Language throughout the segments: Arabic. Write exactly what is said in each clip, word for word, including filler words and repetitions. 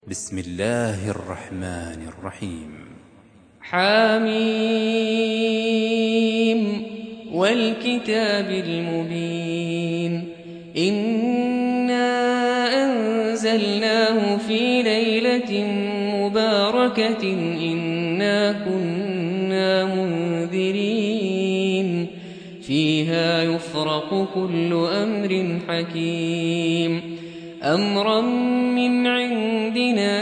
بسم الله الرحمن الرحيم. حميم والكتاب المبين إنا أنزلناه في ليلة مباركة إنا كنا منذرين فيها يفرق كل أمر حكيم أمرا من عندنا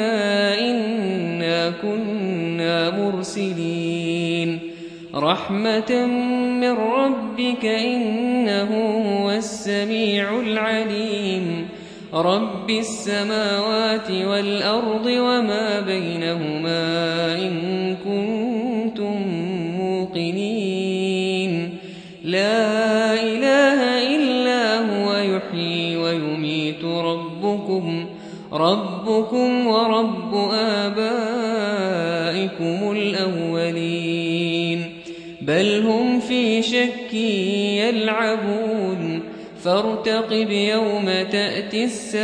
إنا كنا مرسلين رحمة من ربك إنه هو السميع العليم رب السماوات والأرض وما بينهما إن كنتم موقنين لا إله إلا هو يحيي ويميت ربكم ربكم ورب آبائكم الأولين بل هم في شك يلعبون فارتقب يوم تأتي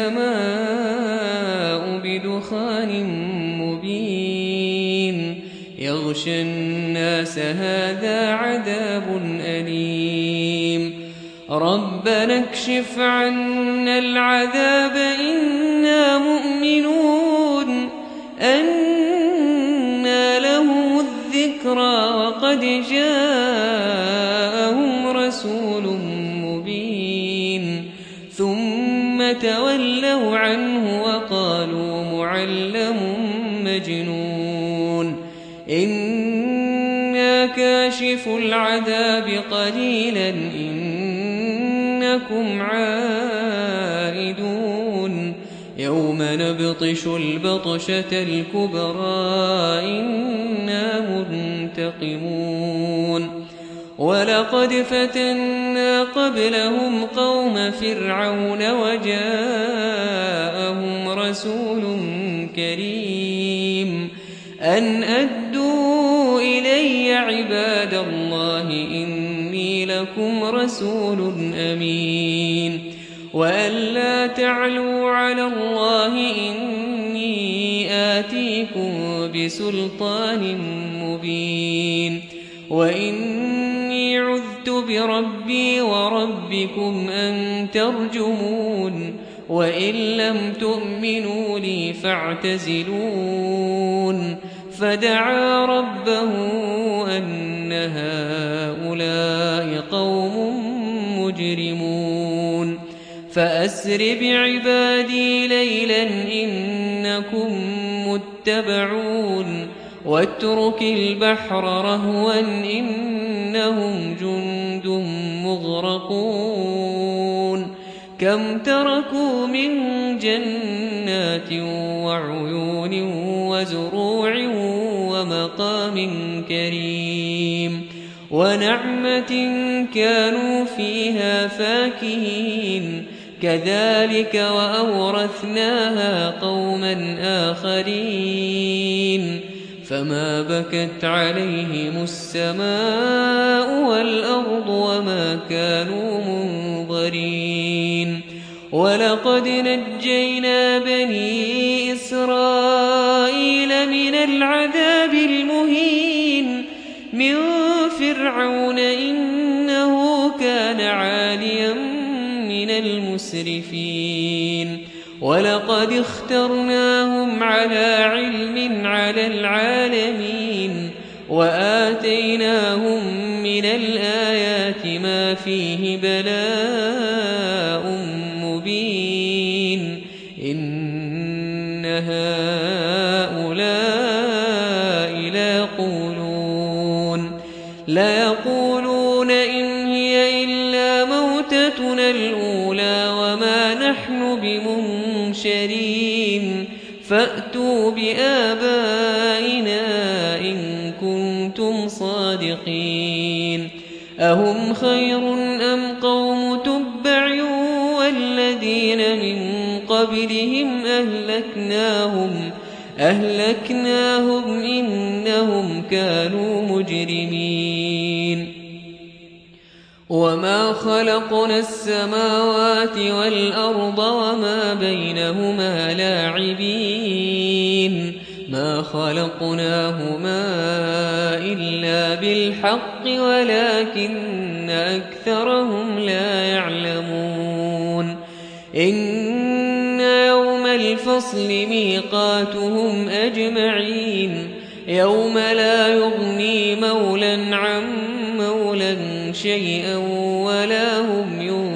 السماء بدخان مبين يغشى الناس هذا عذاب أليم ربنا اكشف عنا العذاب إنا مؤمنون أنى لهم الذكرى وقد جاءهم رسول مبين ثم تولوا عنه وقالوا معلم مجنون إنا كاشف العذاب قليلا إنكم عائدون يوم نبطش البطشة الكبرى إنا منتقمون ولقد فتنا قبلهم قوم فرعون وجاءهم رسول كريم أن أدوا إلي عباد الله إني لكم رسول أمين وأن لا تعلوا على الله إني آتيكم بسلطان مبين وإني عذت بربي وربكم أن ترجمون وإن لم تؤمنوا لي فاعتزلون فدعا ربه أن هؤلاء قوم مجرمون فأسر بعبادي ليلا إنكم متبعون واترك البحر رهوا إنهم جند مغرقون كم تركوا من جنات وعيون وزروع ومقام كريم ونعمة كانوا فيها فاكهين كذلك وأورثناها قوما آخرين فما بكت عليهم السماء والأرض وما كانوا منظرين ولقد نجينا بني إسرائيل من العذاب المهين من فرعون إنه كان عاليا من المسرفين ولقد اخترناهم على علم على العالمين وآتيناهم من الآيات ما فيه بلاء مبين إن هؤلاء ليقولون ليقولون إن هي إلا موتتنا الأولى وما نحن بمنشرين فأتوا بآبائنا إن كنتم صادقين أهم خير أم قوم تبع والذين من قبلهم أهلكناهم أهلكناهم إنهم كانوا مجرمين وما خلقنا السماوات والأرض وما بينهما لاعبين ما خلقناهما إلا بالحق ولكن أكثرهم لا يعلمون إن يوم الفصل ميقاتهم أجمعين يوم لا يغني مولا عن مولا شيئا ولا هم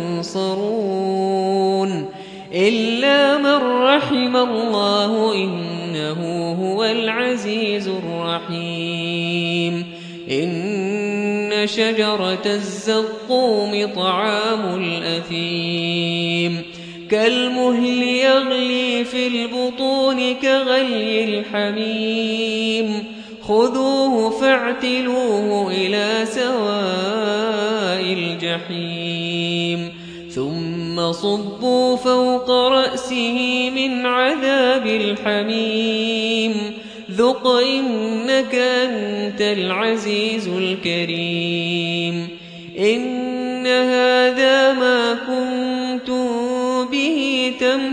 ينصرون إلا من رحم الله إنه هو العزيز الرحيم إن شجرة الزقوم طعام الأثيم كالمهل يغلي في البطون كغلي الحميم خذوه فاعتلوه إلى سواء الجحيم ثم صبوا فوق رأسه من عذاب الحميم ذق إنك أنت العزيز الكريم إن هذا ما كنتم به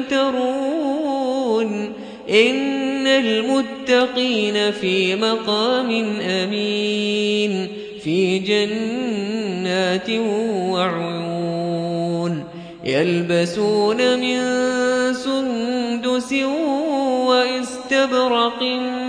تمترون إن المتقين في مقام أمين في جنات وعيون يلبسون من سندس واستبرق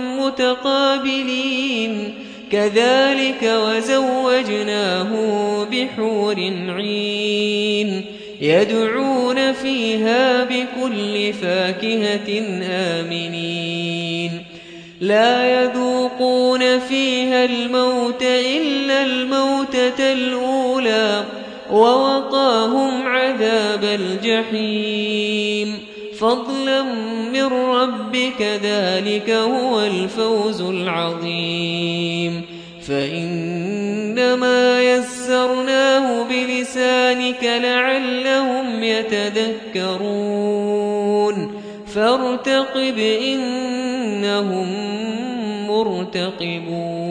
متقابلين كذلك وزوجناه بحور عين يدعون فيها بكل فاكهة آمنين لا يذوقون فيها الموت إلا الموتة الأولى ووقاهم عذاب الجحيم فضلا من ربك ذلك هو الفوز العظيم فإنما يسرناه بلسانك لعلهم يتذكرون فارتقب إنهم مرتقبون